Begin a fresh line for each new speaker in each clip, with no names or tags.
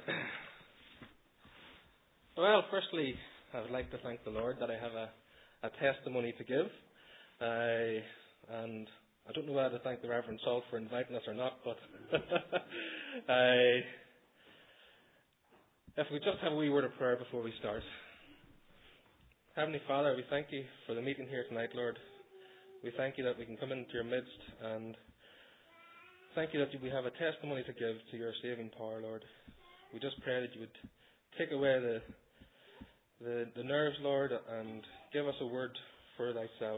Well, firstly, I would like to thank the Lord that I have a testimony to give. And I don't know whether to thank the Reverend Salt for inviting us or not, but if we just have a wee word of prayer before we start. Heavenly Father, we thank you for the meeting here tonight, Lord. We thank you that we can come into your midst, and thank you that we have a testimony to give to your saving power, Lord. We just pray that you would take away the nerves, Lord, and give us a word for thyself.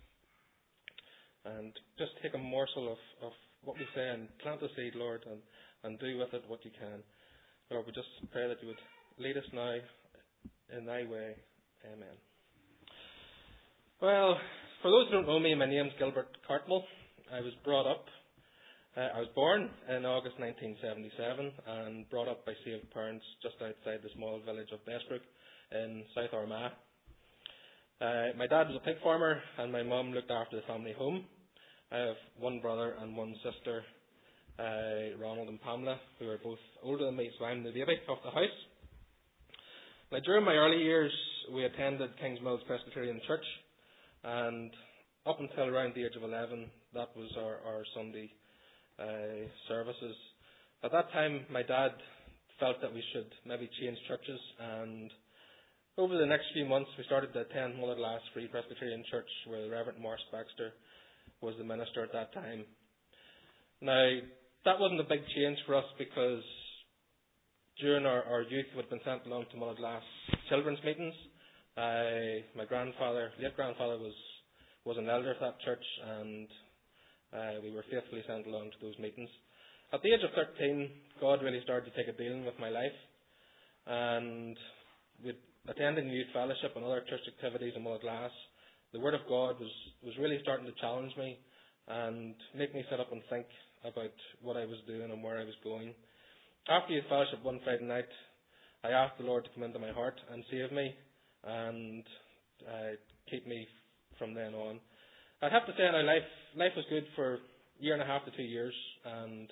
And just take a morsel of what we say and plant a seed, Lord, and do with it what you can. Lord, we just pray that you would lead us now in thy way. Amen. Well, for those who don't know me, my name's Gilbert Cartmel. I was born in August 1977 and brought up by saved parents just outside the small village of Bestbrook in South Armagh. My dad was a pig farmer and my mum looked after the family home. I have one brother and one sister, Ronald and Pamela, who are both older than me, so I'm the baby of the house. Now, during my early years, we attended Kings Mills Presbyterian Church, and up until around the age of 11, that was our Sunday services. At that time, my dad felt that we should maybe change churches, and over the next few months, we started to attend Mullerglass Free Presbyterian Church, where the Reverend Morris Baxter was the minister at that time. Now, that wasn't a big change for us because during our youth, we had been sent along to Mullerglass children's meetings. My late grandfather was an elder of that church, and we were faithfully sent along to those meetings. At the age of 13, God really started to take a dealing with my life, and with attending youth fellowship and other church activities in Mullerglass, the Word of God was really starting to challenge me and make me sit up and think about what I was doing and where I was going. After youth fellowship one Friday night, I asked the Lord to come into my heart and save me and keep me from then on. I'd have to say now life was good for a year and a half to 2 years, and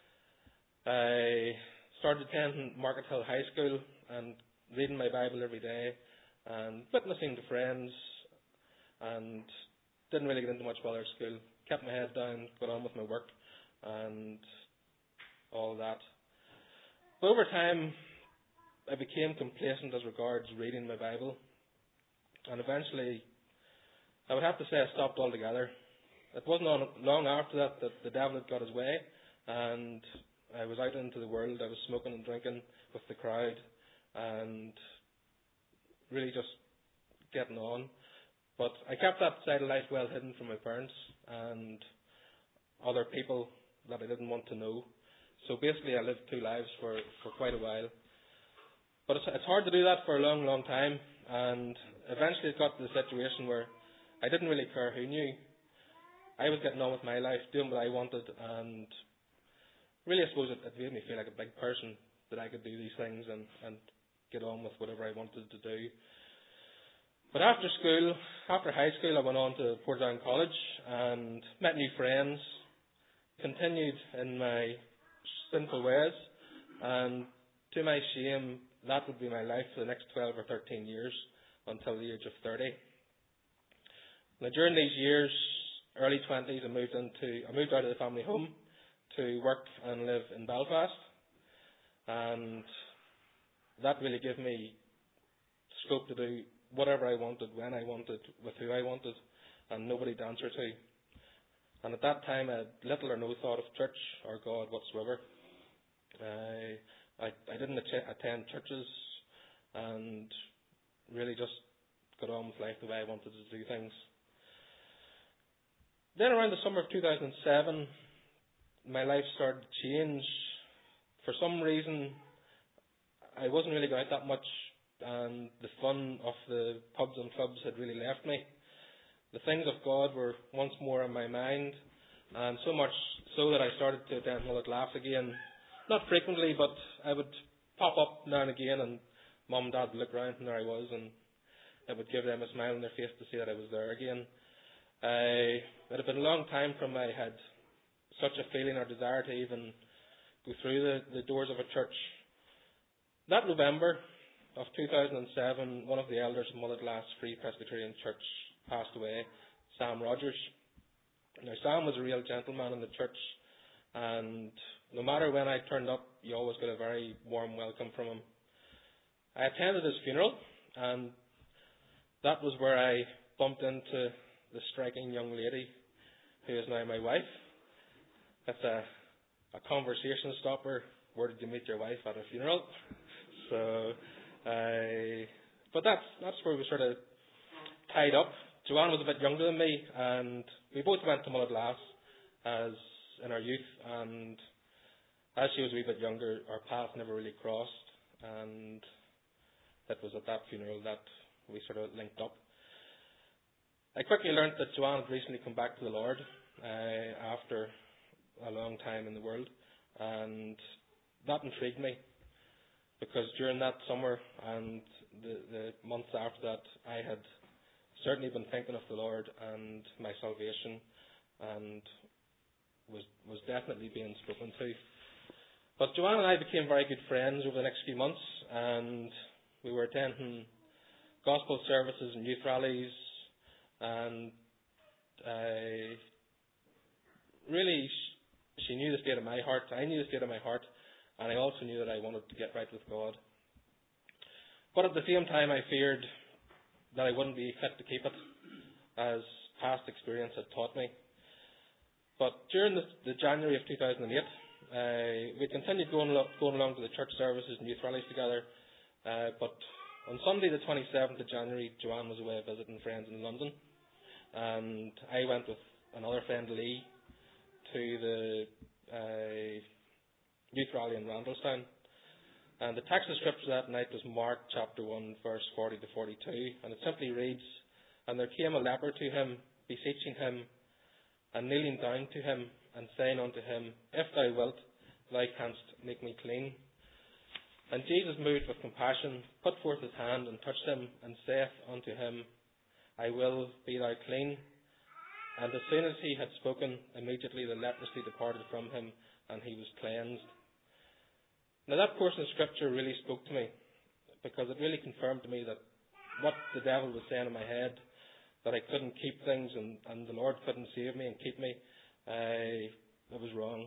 I started attending Market Hill High School and reading my Bible every day and witnessing to friends, and didn't really get into much bother at school. Kept my head down, got on with my work and all that. But over time, I became complacent as regards reading my Bible, and eventually I would have to say I stopped altogether. It wasn't long after that the devil had got his way, and I was out into the world. I was smoking and drinking with the crowd and really just getting on. But I kept that side of life well hidden from my parents and other people that I didn't want to know. So basically I lived two lives for quite a while. But it's hard to do that for a long, long time, and eventually it got to the situation where I didn't really care who knew. I was getting on with my life, doing what I wanted, and really I suppose it made me feel like a big person that I could do these things and get on with whatever I wanted to do. But after high school, I went on to Portadown College and met new friends, continued in my sinful ways, and to my shame, that would be my life for the next 12 or 13 years until the age of 30. Now, during these years, early 20s, I moved out of the family home to work and live in Belfast, and that really gave me scope to do whatever I wanted, when I wanted, with who I wanted, and nobody to answer to. And at that time, I had little or no thought of church or God whatsoever. I didn't attend churches and really just got on with life the way I wanted to do things. Then around the summer of 2007, my life started to change. For some reason, I wasn't really going out that much, and the fun of the pubs and clubs had really left me. The things of God were once more in my mind, and so much so that I started to attend Mullerglass again. Not frequently, but I would pop up now and again, and Mum and Dad would look around, and there I was, and it would give them a smile on their face to see that I was there again. It had been a long time from I had such a feeling or desire to even go through the doors of a church. That November of 2007, one of the elders of Mulletglass Free Presbyterian Church passed away, Sam Rogers. Now, Sam was a real gentleman in the church, and no matter when I turned up, you always got a very warm welcome from him. I attended his funeral, and that was where I bumped into the striking young lady who is now my wife. It's a conversation stopper. Where did you meet your wife at a funeral? But that's where we sort of tied up. Joanne was a bit younger than me, and we both went to Mulletglass as in our youth, and as she was a wee bit younger, our paths never really crossed, and it was at that funeral that we sort of linked up. I quickly learnt that Joanne had recently come back to the Lord after a long time in the world, and that intrigued me, because during that summer and the months after that, I had certainly been thinking of the Lord and my salvation, and was definitely being spoken to. But Joanne and I became very good friends over the next few months, and we were attending gospel services and youth rallies, and really she knew the state of my heart, I knew the state of my heart, and I also knew that I wanted to get right with God. But at the same time, I feared that I wouldn't be fit to keep it, as past experience had taught me. But during the January of 2008, we continued going along to the church services and youth rallies together. But on Sunday, the 27th of January, Joanne was away visiting friends in London, and I went with another friend, Lee, to the youth rally in Randallstown. And the text of scripture that night was Mark chapter 1, verse 40 to 42, and it simply reads, "And there came a leper to him, beseeching him, and kneeling down to him, and saying unto him, If thou wilt, thou canst make me clean. And Jesus, moved with compassion, put forth his hand, and touched him, and saith unto him, I will, be thou clean. And as soon as he had spoken, immediately the leprosy departed from him, and he was cleansed." Now that portion of scripture really spoke to me, because it really confirmed to me that what the devil was saying in my head, that I couldn't keep things and the Lord couldn't save me and keep me, it was wrong.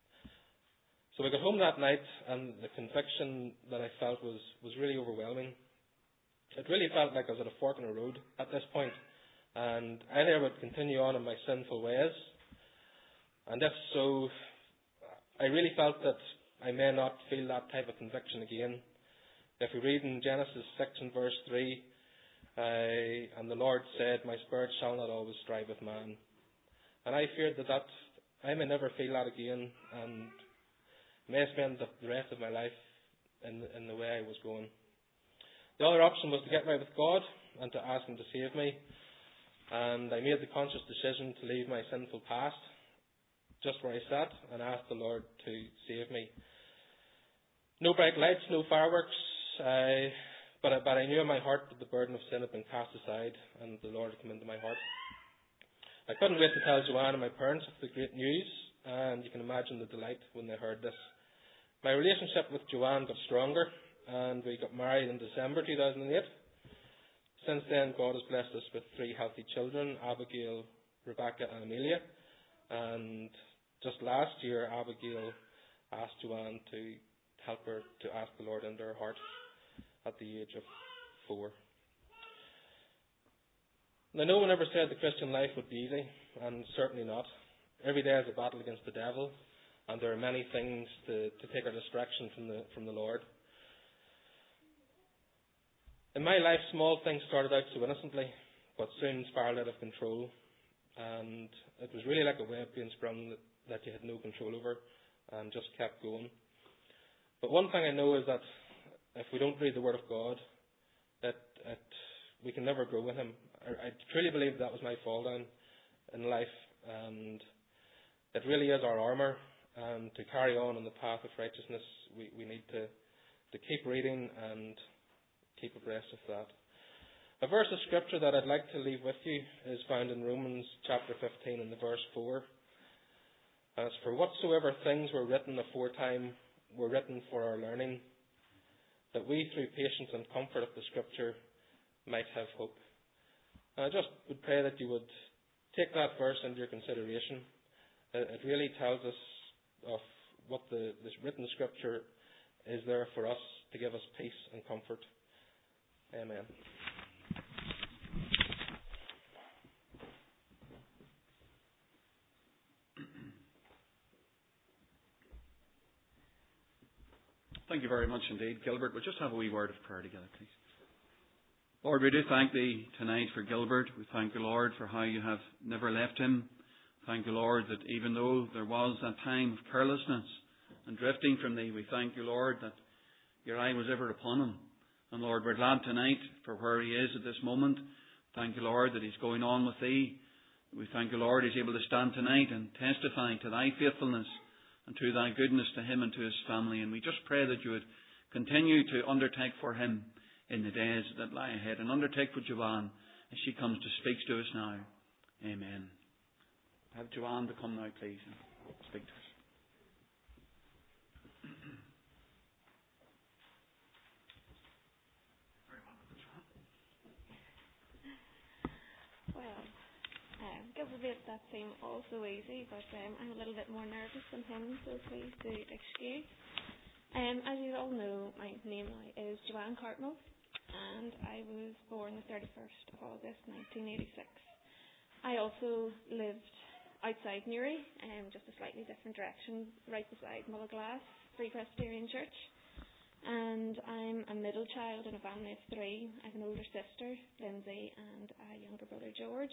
So we got home that night, and the conviction that I felt was really overwhelming. It really felt like I was at a fork in the road at this point, and either I would continue on in my sinful ways, and if so, I really felt that I may not feel that type of conviction again. If we read in Genesis 6 and verse 3, and the Lord said, My spirit shall not always strive with man. And I feared that I may never feel that again, and may spend the rest of my life in the way I was going. The other option was to get right with God and to ask Him to save me, and I made the conscious decision to leave my sinful past just where I sat and asked the Lord to save me. No bright lights, no fireworks, but I knew in my heart that the burden of sin had been cast aside, and the Lord had come into my heart. I couldn't wait to tell Joanne and my parents of the great news, and you can imagine the delight when they heard this. My relationship with Joanne got stronger, and we got married in December 2008. Since then, God has blessed us with 3 healthy children, Abigail, Rebecca and Amelia. And just last year, Abigail asked Joanne to help her to ask the Lord into her heart at the age of 4. Now, no one ever said the Christian life would be easy, and certainly not. Every day is a battle against the devil, and there are many things to take our distraction from the Lord. In my life, small things started out so innocently, but soon spiraled out of control. And it was really like a web being sprung that you had no control over, and just kept going. But one thing I know is that if we don't read the Word of God, we can never grow with Him. I truly believe that was my fall down in life, and it really is our armour. And to carry on the path of righteousness, we need to keep reading and keep abreast of that. A verse of scripture that I'd like to leave with you is found in Romans chapter 15 and the verse 4. As for whatsoever things were written aforetime were written for our learning, that we, through patience and comfort of the Scripture, might have hope. And I just would pray that you would take that verse into your consideration. It really tells us of what this written Scripture is there for us to give us peace and comfort. Amen.
Thank you very much indeed. Gilbert, we'll just have a wee word of prayer together, please. Lord, we do thank Thee tonight for Gilbert. We thank the Lord for how You have never left him. Thank the Lord that even though there was that time of carelessness and drifting from Thee, we thank You, Lord, that Your eye was ever upon him. And Lord, we're glad tonight for where he is at this moment. Thank You, Lord, that he's going on with Thee. We thank You, Lord, he's able to stand tonight and testify to Thy faithfulness and to Thy goodness to him and to his family. And we just pray that You would continue to undertake for him in the days that lie ahead, and undertake for Joanne as she comes to speak to us now. Amen. Have Joanne to come now, please, and speak to us.
Well, Gilbert made that seem all so easy, but I'm a little bit more nervous than him, so please do excuse. As you all know, my name now is Joanne Cartmel, and I was born the 31st of August 1986. I also lived outside Newry, just a slightly different direction, right beside Mullaglass Free Presbyterian Church. And I'm a middle child in a family of three. I have an older sister, Lindsay, and a younger brother, George.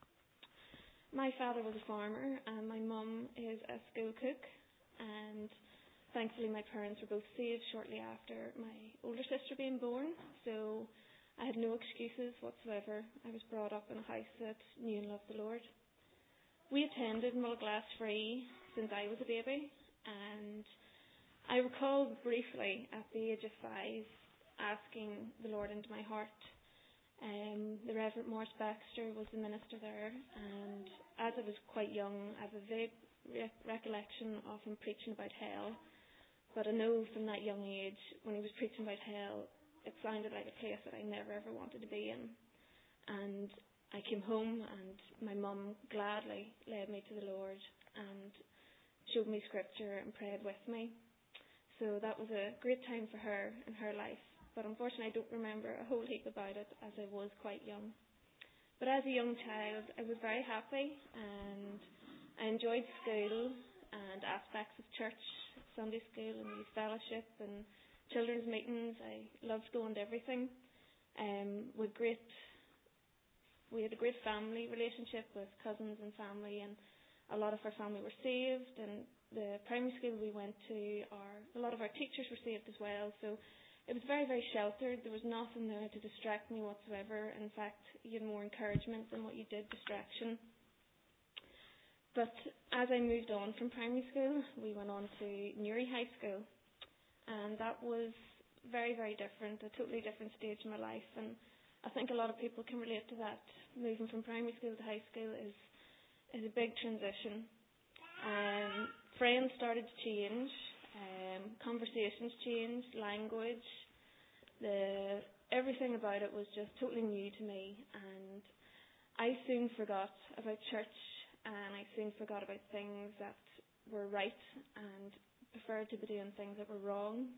My father was a farmer, and my mum is a school cook, and thankfully my parents were both saved shortly after my older sister being born, so I had no excuses whatsoever. I was brought up in a house that knew and loved the Lord. We attended Mullaglass Free since I was a baby, and I recall briefly at the age of 5 asking the Lord into my heart. The Reverend Morris Baxter was the minister there, and as I was quite young, I have a vague recollection of him preaching about hell. But I know from that young age, when he was preaching about hell, it sounded like a place that I never ever wanted to be in. And I came home, and my mum gladly led me to the Lord and showed me Scripture and prayed with me. So that was a great time for her in her life. But unfortunately, I don't remember a whole heap about it, as I was quite young. But as a young child, I was very happy, and I enjoyed school and aspects of church, Sunday school and youth fellowship and children's meetings. I loved going to everything. We had a great family relationship with cousins and family, and a lot of our family were saved. And the primary school we went to, a lot of our teachers were saved as well. So it was very, very sheltered. There was nothing there to distract me whatsoever. In fact, you had more encouragement than what you did distraction. But as I moved on from primary school, we went on to Newry High School, and that was very, very different, a totally different stage in my life. And I think a lot of people can relate to that. Moving from primary school to high school is a big transition. Friends started to change, conversations changed, language, everything about it was just totally new to me, and I soon forgot about church. And I soon forgot about things that were right and preferred to be doing things that were wrong.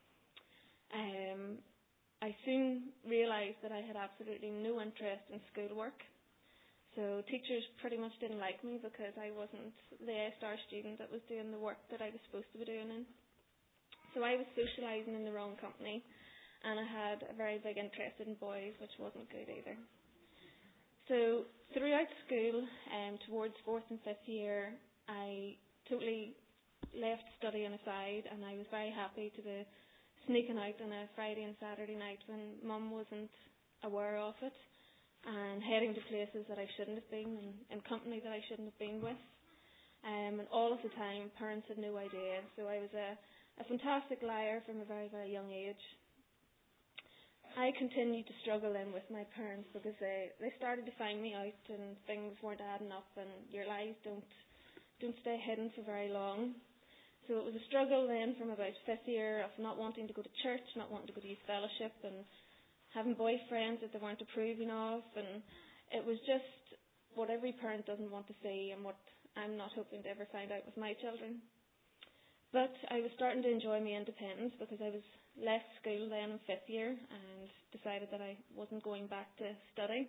I soon realised that I had absolutely no interest in schoolwork. So teachers pretty much didn't like me because I wasn't the A-star student that was doing the work that I was supposed to be doing in. So I was socialising in the wrong company, and I had a very big interest in boys, which wasn't good either. So throughout school, towards 4th and 5th year, I totally left studying aside, and I was very happy to be sneaking out on a Friday and Saturday night when Mum wasn't aware of it, and heading to places that I shouldn't have been, and company that I shouldn't have been with. And all of the time, parents had no idea. So I was a fantastic liar from a very, very young age. I continued to struggle in with my parents because they started to find me out, and things weren't adding up, and your lies don't stay hidden for very long. So it was a struggle then from about 5th year of not wanting to go to church, not wanting to go to youth fellowship, and having boyfriends that they weren't approving of, and it was just what every parent doesn't want to see and what I'm not hoping to ever find out with my children. But I was starting to enjoy my independence because I was left school then in 5th year and decided that I wasn't going back to study.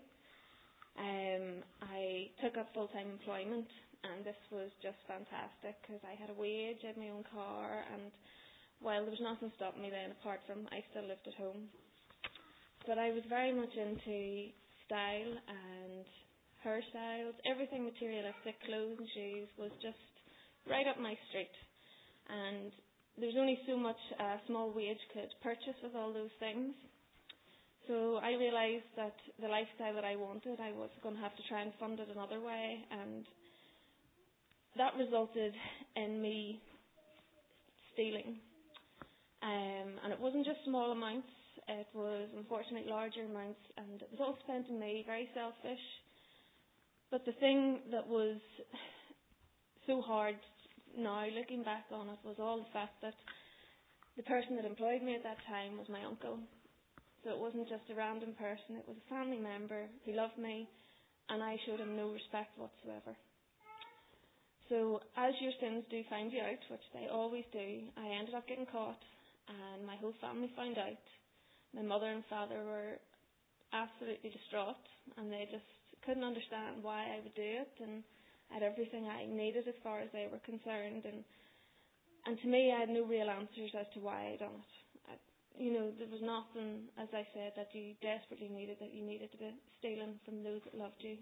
I took up full-time employment, and this was just fantastic because I had a wage, I had my own car, and while there was nothing stopping me then apart from I still lived at home. But I was very much into style and hairstyles, everything materialistic, clothes and shoes was just right up my street. And there was only so much a small wage could purchase with all those things. So I realised that the lifestyle that I wanted, I was going to have to try and fund it another way, and that resulted in me stealing. And it wasn't just small amounts, it was unfortunately larger amounts, and it was all spent on me, very selfish. But the thing that was so hard now, looking back on it, was all the fact that the person that employed me at that time was my uncle. So it wasn't just a random person, it was a family member who loved me, and I showed him no respect whatsoever. So as your sins do find you out, which they always do, I ended up getting caught, and my whole family found out. My mother and father were absolutely distraught, and they just couldn't understand why I would do it, and I had everything I needed as far as they were concerned, and to me I had no real answers as to why I'd done it. There was nothing, as I said, that you desperately needed, that you needed to be stealing from those that loved you.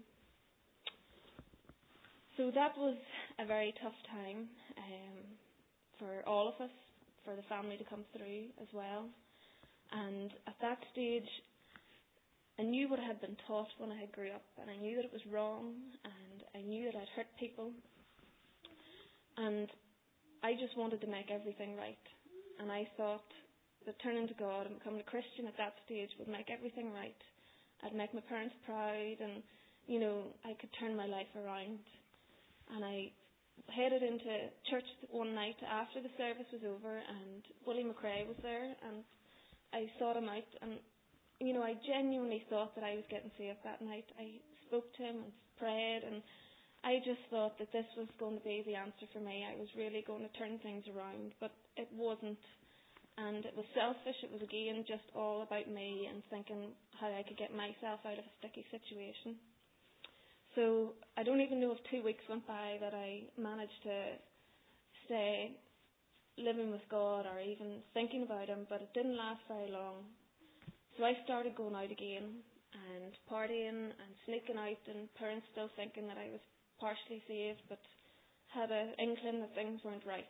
So that was a very tough time for all of us, for the family to come through as well. And at that stage, I knew what I had been taught when I had grew up, and I knew that it was wrong, and I knew that I'd hurt people. And I just wanted to make everything right. And I thought that turning to God and becoming a Christian at that stage would make everything right. I'd make my parents proud, and, I could turn my life around. And I headed into church one night after the service was over, and Willie McRae was there, and I sought him out, and I genuinely thought that I was getting saved that night. I spoke to him and prayed, and I just thought that this was going to be the answer for me. I was really going to turn things around, but it wasn't. And it was selfish. It was again just all about me and thinking how I could get myself out of a sticky situation. So I don't even know if 2 weeks went by that I managed to stay living with God or even thinking about Him, but it didn't last very long. So I started going out again and partying and sneaking out, and parents still thinking that I was partially saved, but had an inkling that things weren't right.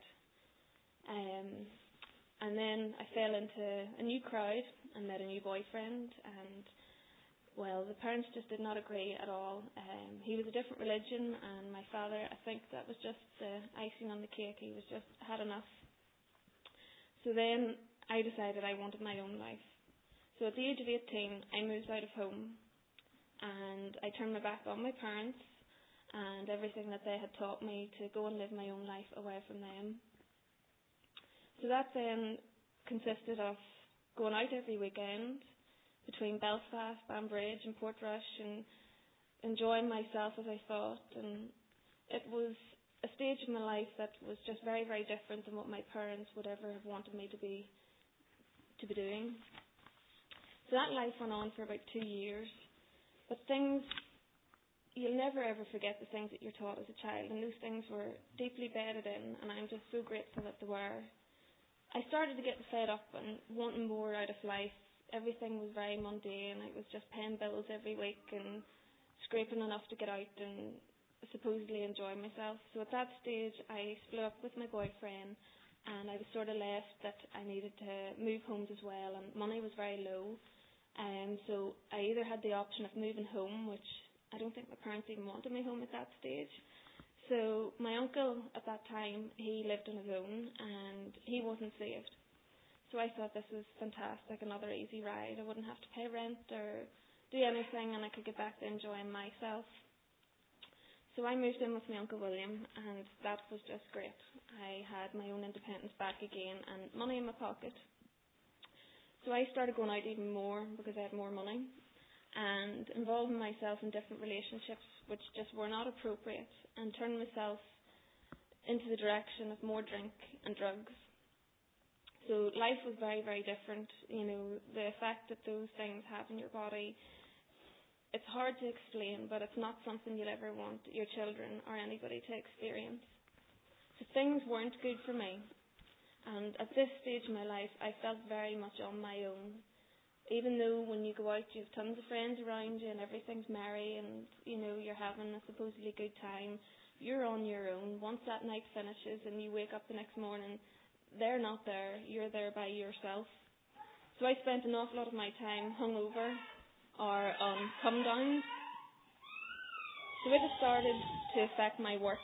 And then I fell into a new crowd and met a new boyfriend, and well, the parents just did not agree at all. He was a different religion, and my father, I think that was just the icing on the cake. He was just had enough. So then I decided I wanted my own life. So at the age of 18, I moved out of home, and I turned my back on my parents and everything that they had taught me to go and live my own life away from them. So that then consisted of going out every weekend between Belfast, Banbridge and Portrush, and enjoying myself as I thought. And it was a stage in my life that was just very, very different than what my parents would ever have wanted me to be doing. So that life went on for about 2 years. But you'll never ever forget the things that you're taught as a child, and those things were deeply bedded in, and I'm just so grateful that they were. I started to get fed up and wanting more out of life. Everything was very mundane. I was just paying bills every week and scraping enough to get out and supposedly enjoy myself. So at that stage, I split up with my boyfriend, and I was sort of left that I needed to move homes as well, and money was very low. So I either had the option of moving home, which I don't think my parents even wanted me home at that stage. So my uncle at that time, he lived on his own and he wasn't saved. So I thought this was fantastic, another easy ride. I wouldn't have to pay rent or do anything, and I could get back to enjoying myself. So I moved in with my Uncle William, and that was just great. I had my own independence back again and money in my pocket. So I started going out even more because I had more money and involving myself in different relationships which just were not appropriate and turning myself into the direction of more drink and drugs. So life was very, very different. You know, the effect that those things have on your body, it's hard to explain, but it's not something you'll ever want your children or anybody to experience. So things weren't good for me. And at this stage in my life, I felt very much on my own. Even though when you go out, you have tons of friends around you and everything's merry and, you know, you're having a supposedly good time, you're on your own. Once that night finishes and you wake up the next morning, they're not there. You're there by yourself. So I spent an awful lot of my time hungover or on come downs. So it has started to affect my work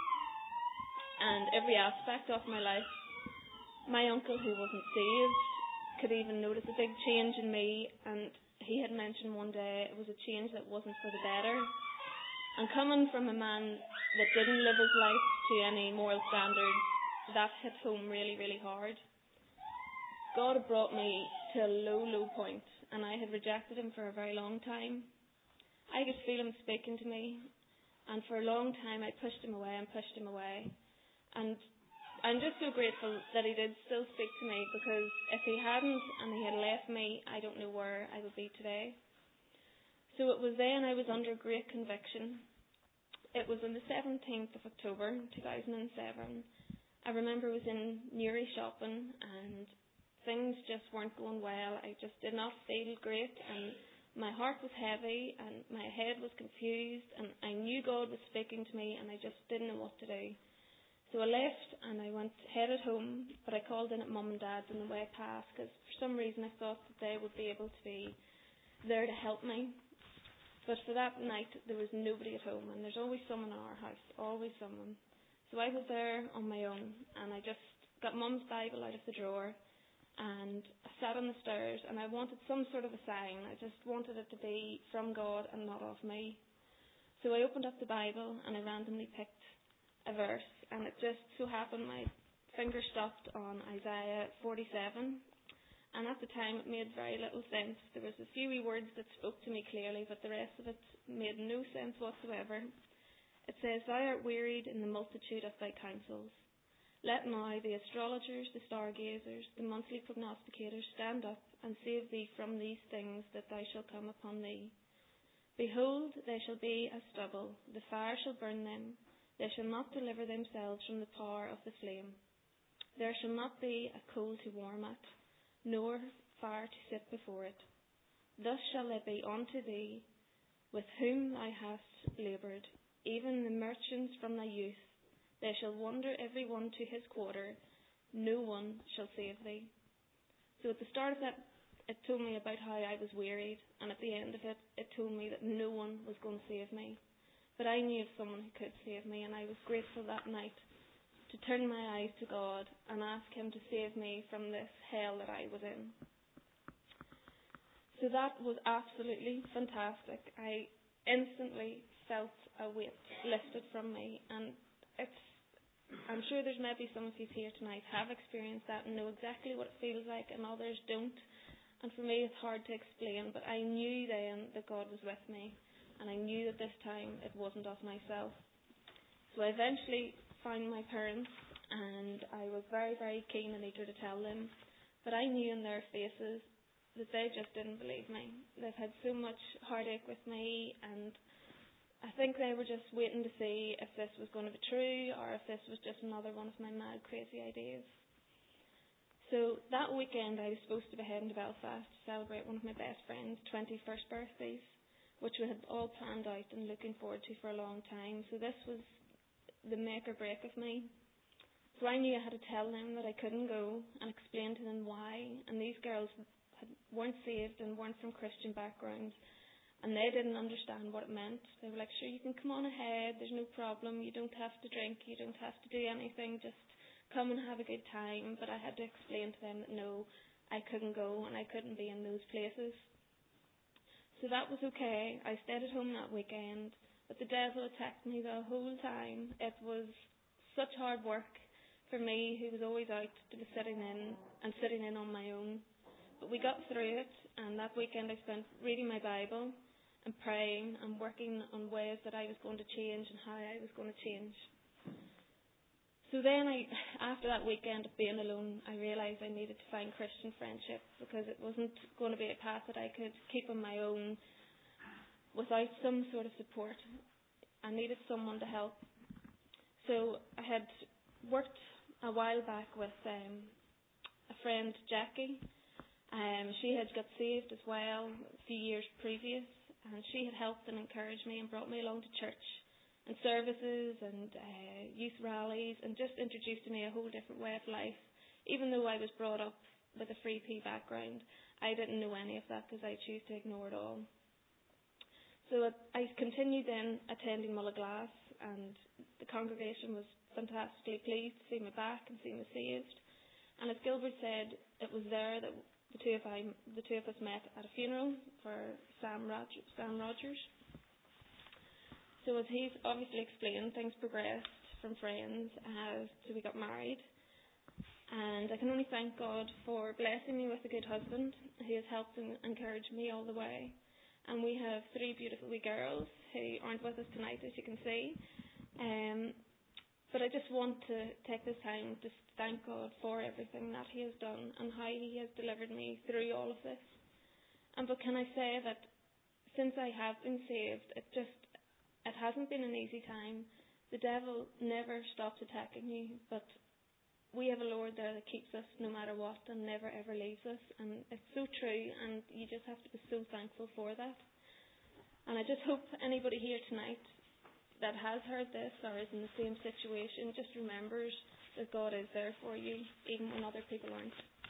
and every aspect of my life. My uncle, who wasn't saved, could even notice a big change in me, and he had mentioned one day it was a change that wasn't for the better. And coming from a man that didn't live his life to any moral standards, that hit home really, really hard. God had brought me to a low, low point, and I had rejected him for a very long time. I could feel him speaking to me, and for a long time I pushed him away and pushed him away. And I'm just so grateful that he did still speak to me, because if he hadn't and he had left me, I don't know where I would be today. So it was then I was under great conviction. It was on the 17th of October 2007. I remember I was in Newry shopping and things just weren't going well. I just did not feel great and my heart was heavy and my head was confused and I knew God was speaking to me and I just didn't know what to do. So I left and I headed home, but I called in at Mum and Dad's on the way past because for some reason I thought that they would be able to be there to help me. But for that night there was nobody at home, and there's always someone in our house, always someone. So I was there on my own and I just got Mum's Bible out of the drawer and I sat on the stairs and I wanted some sort of a sign. I just wanted it to be from God and not of me. So I opened up the Bible and I randomly picked a verse, and it just so happened my finger stopped on Isaiah 47, and at the time it made very little sense. There was a few wee words that spoke to me clearly, but the rest of it made no sense whatsoever. It says, "Thou art wearied in the multitude of thy counsels. Let now the astrologers, the stargazers, the monthly prognosticators stand up and save thee from these things that thou shalt come upon thee. Behold, they shall be as stubble, the fire shall burn them. They shall not deliver themselves from the power of the flame. There shall not be a coal to warm at, nor fire to sit before it. Thus shall it be unto thee, with whom thou hast laboured, even the merchants from thy youth. They shall wander every one to his quarter, no one shall save thee." So at the start of that, it told me about how I was wearied, and at the end of it, it told me that no one was going to save me. But I knew of someone who could save me, and I was grateful that night to turn my eyes to God and ask him to save me from this hell that I was in. So that was absolutely fantastic. I instantly felt a weight lifted from me, and I'm sure there's maybe some of you here tonight have experienced that and know exactly what it feels like, and others don't. And for me it's hard to explain, but I knew then that God was with me. And I knew that this time it wasn't of myself. So I eventually found my parents, and I was very, very keen and eager to tell them. But I knew in their faces that they just didn't believe me. They've had so much heartache with me, and I think they were just waiting to see if this was going to be true or if this was just another one of my mad, crazy ideas. So that weekend I was supposed to be heading to Belfast to celebrate one of my best friend's 21st birthdays, which we had all planned out and looking forward to for a long time. So this was the make or break of me. So I knew I had to tell them that I couldn't go and explain to them why. And these girls weren't saved and weren't from Christian backgrounds, and they didn't understand what it meant. They were like, "Sure, you can come on ahead, there's no problem, you don't have to drink, you don't have to do anything, just come and have a good time." But I had to explain to them that no, I couldn't go and I couldn't be in those places. So that was okay. I stayed at home that weekend, but the devil attacked me the whole time. It was such hard work for me, who was always out to be sitting in on my own. But we got through it, and that weekend I spent reading my Bible and praying and working on ways that I was going to change and how I was going to change. So then after that weekend of being alone, I realised I needed to find Christian friendship, because it wasn't going to be a path that I could keep on my own without some sort of support. I needed someone to help. So I had worked a while back with a friend, Jackie. She had got saved as well a few years previous, and she had helped and encouraged me and brought me along to church and services and youth rallies, and just introduced to me a whole different way of life. Even though I was brought up with a Free P background, I didn't know any of that because I chose to ignore it all. So I continued then attending Mullaglass, and the congregation was fantastically pleased to see me back and see me saved. And as Gilbert said, it was there that the two of us met at a funeral for Sam Rogers. So as he's obviously explained, things progressed from friends so we got married. And I can only thank God for blessing me with a good husband. He has helped and encouraged me all the way. And we have 3 beautiful wee girls who aren't with us tonight, as you can see. But I just want to take this time to thank God for everything that He has done and how He has delivered me through all of this. But can I say that since I have been saved, it hasn't been an easy time. The devil never stops attacking you, but we have a Lord there that keeps us no matter what and never ever leaves us. And it's so true, and you just have to be so thankful for that. And I just hope anybody here tonight that has heard this or is in the same situation just remembers that God is there for you, even when other people aren't.